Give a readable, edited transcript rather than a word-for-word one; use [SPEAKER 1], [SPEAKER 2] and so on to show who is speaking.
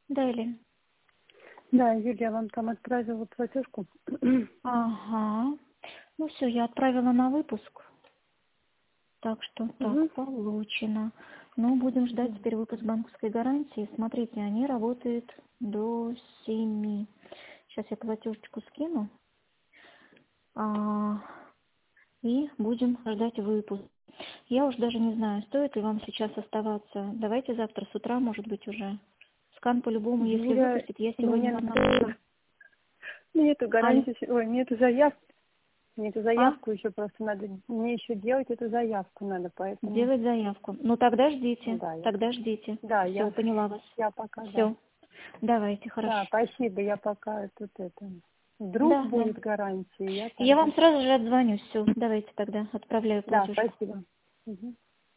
[SPEAKER 1] Да, Элин?
[SPEAKER 2] Да, Юлия вам там отправила платежку.
[SPEAKER 1] Ага. Ну все, я отправила на выпуск. Так что
[SPEAKER 2] Мгм.
[SPEAKER 1] так, получено. Ну, будем ждать теперь выпуск банковской гарантии. Смотрите, они работают до 7. Сейчас я платежечку скину. И будем ждать выпуск. Я уж даже не знаю, стоит ли вам сейчас оставаться. Давайте завтра с утра, может быть, уже. Скан по-любому, если
[SPEAKER 2] Юля,
[SPEAKER 1] выпустит, я сегодня
[SPEAKER 2] мне
[SPEAKER 1] вам
[SPEAKER 2] надо...
[SPEAKER 1] напишу.
[SPEAKER 2] Мне эту
[SPEAKER 1] Алло.
[SPEAKER 2] гарантию... Ой, мне эту заявку... Мне эту
[SPEAKER 1] А?
[SPEAKER 2] заявку еще просто надо... Мне еще делать эту заявку надо, поэтому...
[SPEAKER 1] Сделать заявку. Ну, тогда ждите.
[SPEAKER 2] Да, я...
[SPEAKER 1] Тогда ждите.
[SPEAKER 2] Да,
[SPEAKER 1] Все, поняла вас.
[SPEAKER 2] я пока, да.
[SPEAKER 1] Все. Давайте, хорошо.
[SPEAKER 2] Да, спасибо, я пока тут это... Вдруг
[SPEAKER 1] Да, да.
[SPEAKER 2] будет гарантия, я
[SPEAKER 1] Я
[SPEAKER 2] тогда...
[SPEAKER 1] вам сразу же отзвоню. Все, давайте тогда. Отправляю
[SPEAKER 2] Да,
[SPEAKER 1] платежку.
[SPEAKER 2] спасибо. Мгм.